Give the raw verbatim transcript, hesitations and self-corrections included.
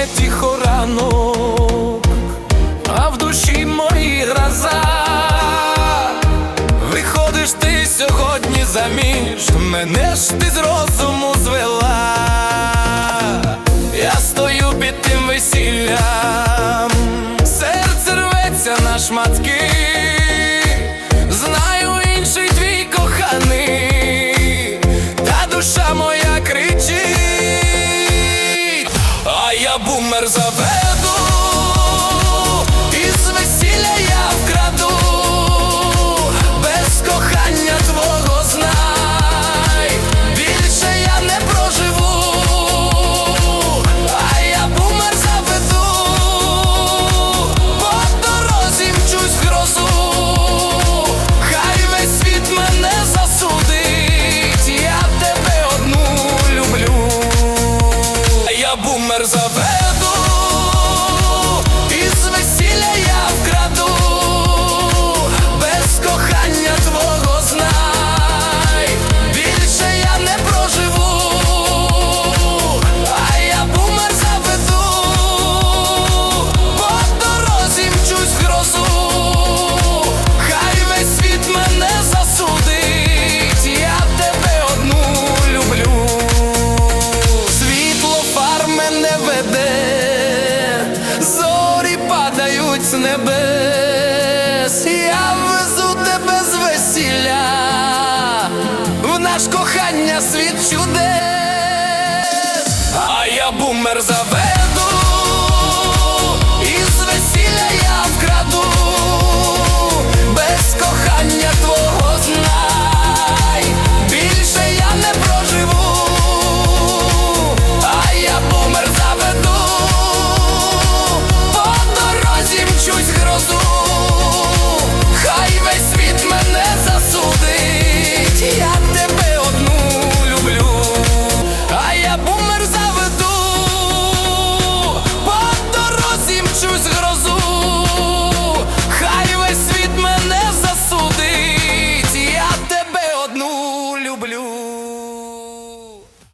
стає тихо ранок, а в душі моїй гроза. Виходиш ти сьогодні заміж, мене ж ти з розуму звела. Я стою під тим весіллям, серце рветься на шматки. Знаю, інший твій коханий, та душа моя кричить. А я бумер заведу, із весілля я вкраду. Без кохання твого, знай, більше я не проживу. А я бумер заведу, по дорозі мчусь в грозу. Хай весь світ мене засудить, я тебе одну люблю. А я бумер заведу, із весілля я вкраду. Без кохання твого, знай, більше я не проживу. А я бумер заведу, по дорозі мчусь в грозу. Хай весь світ мене засудить, я тебе одну люблю. Світло фар мене веде, зорі падають з небес. Я везу тебе з весілля, в наш кохання світ чудес. А я бумер заведу, із весілля я вкраду. Без кохання твого, знай, більше я не проживу. А я бумер заведу, по дорозі мчусь в грозу. Хай весь світ мене засудить, я тебе одну люблю. А я бумер